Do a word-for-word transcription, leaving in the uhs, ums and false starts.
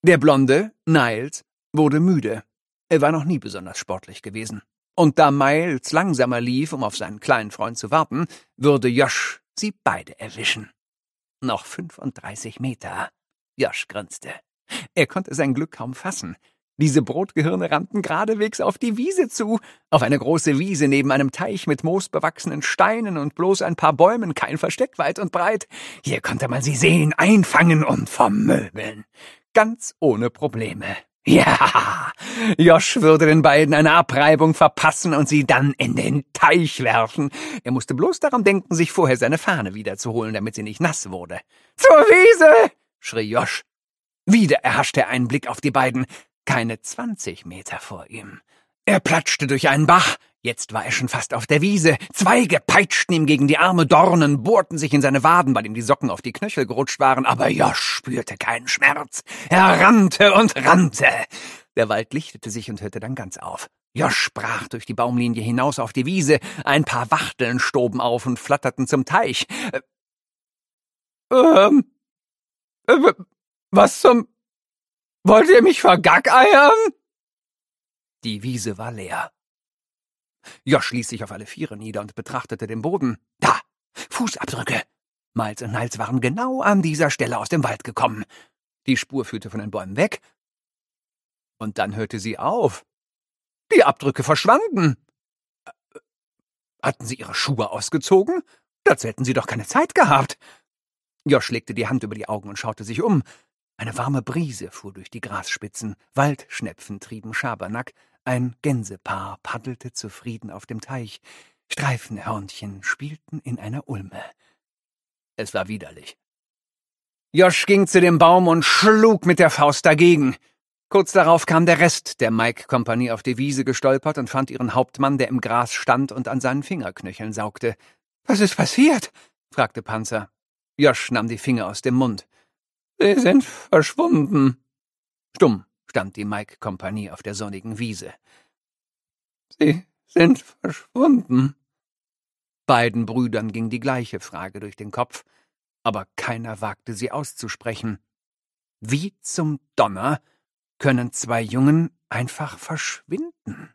Der Blonde, Niles, wurde müde. Er war noch nie besonders sportlich gewesen. Und da Miles langsamer lief, um auf seinen kleinen Freund zu warten, würde Josh sie beide erwischen. Noch fünfunddreißig Meter. Josh grinste. Er konnte sein Glück kaum fassen. Diese Brotgehirne rannten geradewegs auf die Wiese zu, auf eine große Wiese neben einem Teich mit moosbewachsenen Steinen und bloß ein paar Bäumen, kein Versteck weit und breit. Hier konnte man sie sehen, einfangen und vermöbeln. Ganz ohne Probleme. Ja, Josh würde den beiden eine Abreibung verpassen und sie dann in den Teich werfen. Er musste bloß daran denken, sich vorher seine Fahne wiederzuholen, damit sie nicht nass wurde. »Zur Wiese!« schrie Josh. Wieder erhaschte er einen Blick auf die beiden, keine zwanzig Meter vor ihm. Er platschte durch einen Bach. Jetzt war er schon fast auf der Wiese. Zweige peitschten ihm gegen die Arme, Dornen bohrten sich in seine Waden, weil ihm die Socken auf die Knöchel gerutscht waren, aber Josh spürte keinen Schmerz. Er rannte und rannte. Der Wald lichtete sich und hörte dann ganz auf. Josh brach durch die Baumlinie hinaus auf die Wiese. Ein paar Wachteln stoben auf und flatterten zum Teich. Äh, ähm, äh, was zum... Wollt ihr mich vergackeiern? Die Wiese war leer. Josh ließ sich auf alle Viere nieder und betrachtete den Boden. Da, Fußabdrücke. Miles und Niles waren genau an dieser Stelle aus dem Wald gekommen. Die Spur führte von den Bäumen weg. Und dann hörte sie auf. Die Abdrücke verschwanden. Hatten sie ihre Schuhe ausgezogen? Dazu hätten sie doch keine Zeit gehabt. Josh legte die Hand über die Augen und schaute sich um. Eine warme Brise fuhr durch die Grasspitzen, Waldschnepfen trieben Schabernack, ein Gänsepaar paddelte zufrieden auf dem Teich, Streifenhörnchen spielten in einer Ulme. Es war widerlich. Josh ging zu dem Baum und schlug mit der Faust dagegen. Kurz darauf kam der Rest der Mike-Kompanie auf die Wiese gestolpert und fand ihren Hauptmann, der im Gras stand und an seinen Fingerknöcheln saugte. »Was ist passiert?« fragte Panzer. Josh nahm die Finger aus dem Mund. »Sie sind verschwunden.« Stumm stand die Mike-Kompanie auf der sonnigen Wiese. »Sie sind verschwunden.« Beiden Brüdern ging die gleiche Frage durch den Kopf, aber keiner wagte sie auszusprechen. Wie zum Donner können zwei Jungen einfach verschwinden?